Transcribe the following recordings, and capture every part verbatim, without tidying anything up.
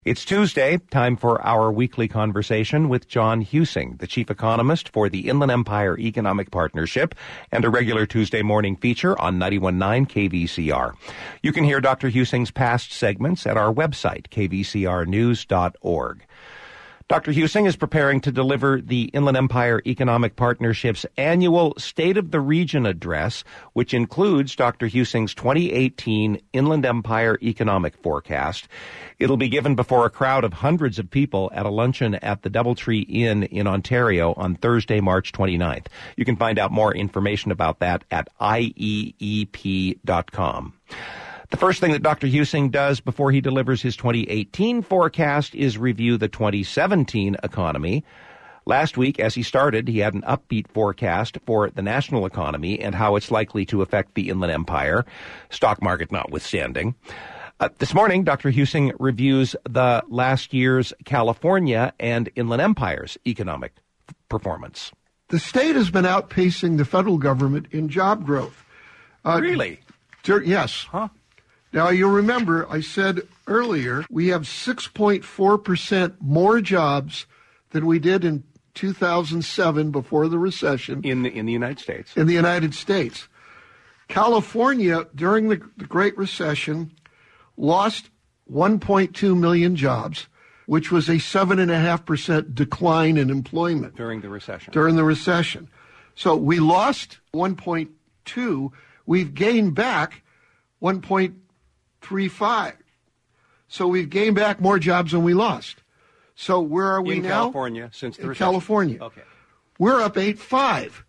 It's Tuesday, time for our weekly conversation with John Huesing, the chief economist for the Inland Empire Economic Partnership, and a regular Tuesday morning feature on ninety-one point nine K V C R. You can hear Doctor Huesing's past segments at our website, k v c r news dot org. Doctor Huesing is preparing to deliver the Inland Empire Economic Partnership's annual State of the Region address, which includes Doctor Huesing's twenty eighteen Inland Empire Economic Forecast. It'll be given before a crowd of hundreds of people at a luncheon at the Doubletree Inn in Ontario on Thursday, March twenty-ninth. You can find out more information about that at I E E P dot com. The first thing that Doctor Huesing does before he delivers his twenty eighteen forecast is review the twenty seventeen economy. Last week, as he started, he had an upbeat forecast for the national economy and how it's likely to affect the Inland Empire, stock market notwithstanding. Uh, this morning, Doctor Huesing reviews the last year's California and Inland Empire's economic f- performance. The state has been outpacing the federal government in job growth. Uh, really? Dur- yes. Huh? Now, you'll remember I said earlier we have six point four percent more jobs than we did in two thousand seven before the recession. In the, in the United States. In the United States. California, during the, the Great Recession, lost one point two million jobs, which was a seven point five percent decline in employment. During the recession. During the recession. So we lost one point two. We've gained back one point three five. So we've gained back more jobs than we lost. So where are we in now? In California, since the in recession. California. Okay. We're up eight point five.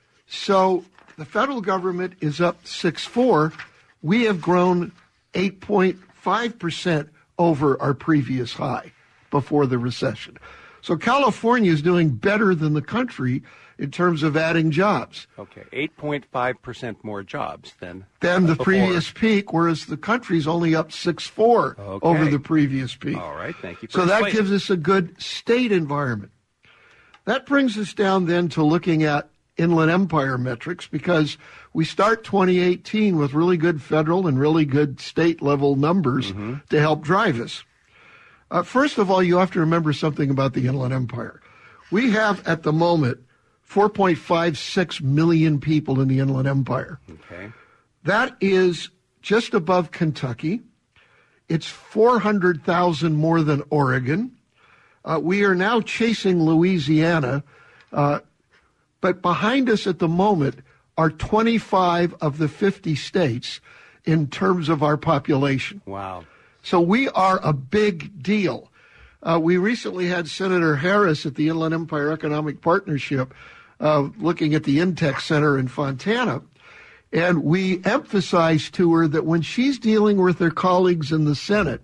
So the federal government is up six point four. We have grown eight point five percent over our previous high before the recession. So California is doing better than the country in terms of adding jobs. Okay, eight point five percent more jobs than than the before. previous peak, whereas the country's only up six point four okay. over the previous peak. All right, thank you for So that explaining. gives us a good state environment. That brings us down then to looking at Inland Empire metrics, because we start twenty eighteen with really good federal and really good state level numbers mm-hmm. to help drive us. Uh, first of all, you have to remember something about the Inland Empire. We have at the moment four point five six million people in the Inland Empire. Okay. That is just above Kentucky. It's four hundred thousand more than Oregon. Uh, we are now chasing Louisiana, uh, but behind us at the moment are twenty-five of the fifty states in terms of our population. Wow. So we are a big deal. Uh, we recently had Senator Harris at the Inland Empire Economic Partnership uh, looking at the Intech Center in Fontana, and we emphasized to her that when she's dealing with her colleagues in the Senate,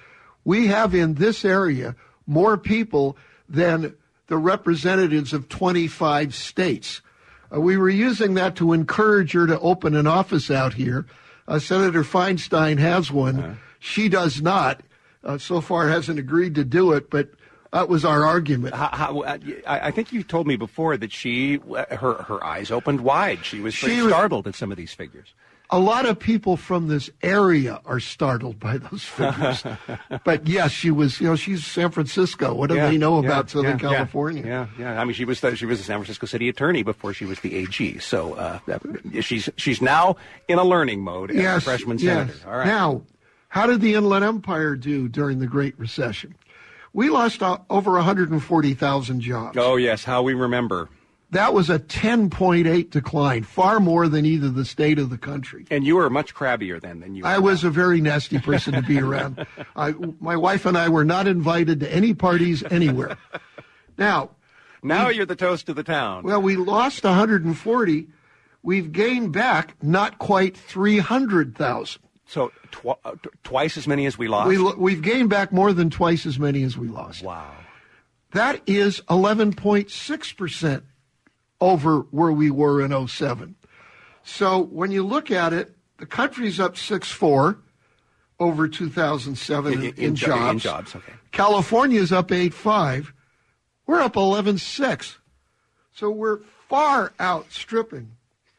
we have in this area more people than the representatives of twenty-five states. Uh, we were using that to encourage her to open an office out here. Uh, Senator Feinstein has one. Uh-huh. She does not. Uh, so far hasn't agreed to do it, but that was our argument. How, how, I think you told me before that she, her her eyes opened wide. She was pretty she startled was, at some of these figures. A lot of people from this area are startled by those figures. But yes, she was, you know, she's San Francisco. What do yeah, they know yeah, about Southern yeah, California? Yeah, yeah. I mean, she was the, she was the San Francisco city attorney before she was the A G. So uh, she's she's now in a learning mode as yes, a freshman yes. senator. All right. Now, how did the Inland Empire do during the Great Recession? We lost uh, over one hundred forty thousand jobs. Oh, yes, how we remember. That was a ten point eight decline, far more than either the state or the country. And you were much crabbier then than you were I now. was a very nasty person to be around. I, my wife and I were not invited to any parties anywhere. Now, now we, you're the toast of the town. Well, we lost one hundred forty. We've gained back not quite three hundred thousand. So tw- uh, t- twice as many as we lost? We, we've gained back more than twice as many as we lost. Wow. That is eleven point six percent over where we were in oh seven. So when you look at it, the country's up six point four over two thousand seven in, in, in, in jobs. In jobs, okay. California's up eight point five. We're up eleven point six. So we're far outstripping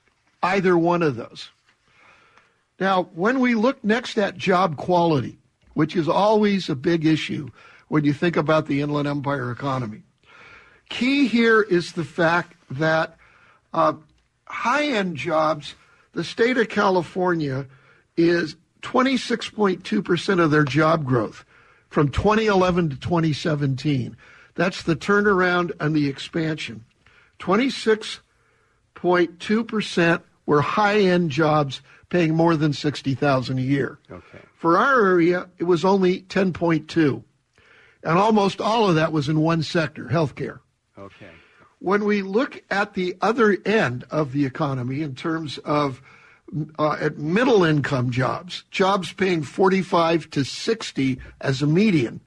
either one of those. Now, when we look next at job quality, which is always a big issue when you think about the Inland Empire economy. Key here is the fact that uh, high-end jobs, the state of California is twenty-six point two percent of their job growth from twenty eleven to twenty seventeen. That's the turnaround and the expansion. twenty-six point two percent were high-end jobs paying more than sixty thousand dollars a year. Okay. For our area, it was only ten point two. And almost all of that was in one sector, healthcare. Okay. When we look at the other end of the economy in terms of uh, at middle income jobs, jobs paying forty-five to sixty as a median,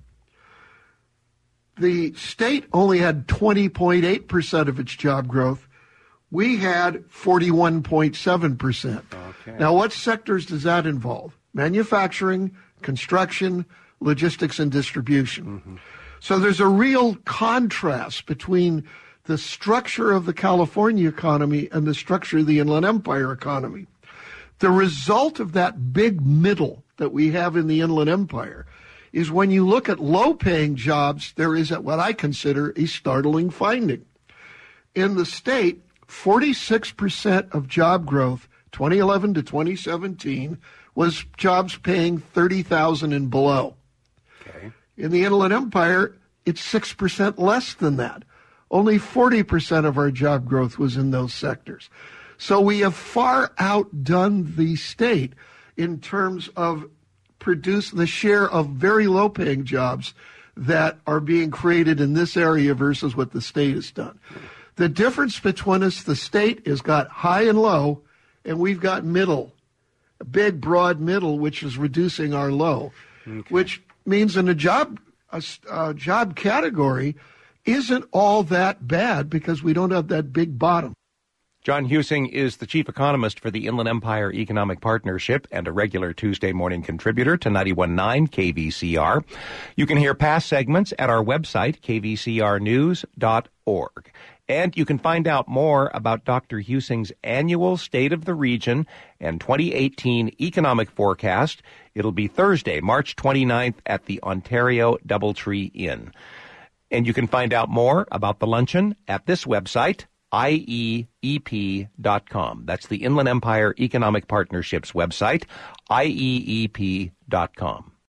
the state only had twenty point eight percent of its job growth. We had forty-one point seven percent. Okay. Now, what sectors does that involve? Manufacturing, construction, logistics, and distribution. Mm-hmm. So there's a real contrast between the structure of the California economy and the structure of the Inland Empire economy. The result of that big middle that we have in the Inland Empire is when you look at low-paying jobs, there is what I consider a startling finding. In the state, forty-six percent of job growth, twenty eleven to twenty seventeen, was jobs paying thirty thousand dollars and below. Okay. In the Inland Empire, it's six percent less than that. Only forty percent of our job growth was in those sectors. So we have far outdone the state in terms of produce the share of very low-paying jobs that are being created in this area versus what the state has done. The difference between us, the state has got high and low, and we've got middle, a big, broad middle, which is reducing our low, okay. Which means in a job a, a job category isn't all that bad because we don't have that big bottom. John Huesing is the chief economist for the Inland Empire Economic Partnership and a regular Tuesday morning contributor to ninety-one point nine K V C R. You can hear past segments at our website, k v c r news dot org. And you can find out more about Doctor Huesing's annual State of the Region and twenty eighteen economic forecast. It'll be Thursday, March twenty-ninth at the Ontario Doubletree Inn. And you can find out more about the luncheon at this website, I E E P dot com. That's the Inland Empire Economic Partnership's website, I E E P dot com.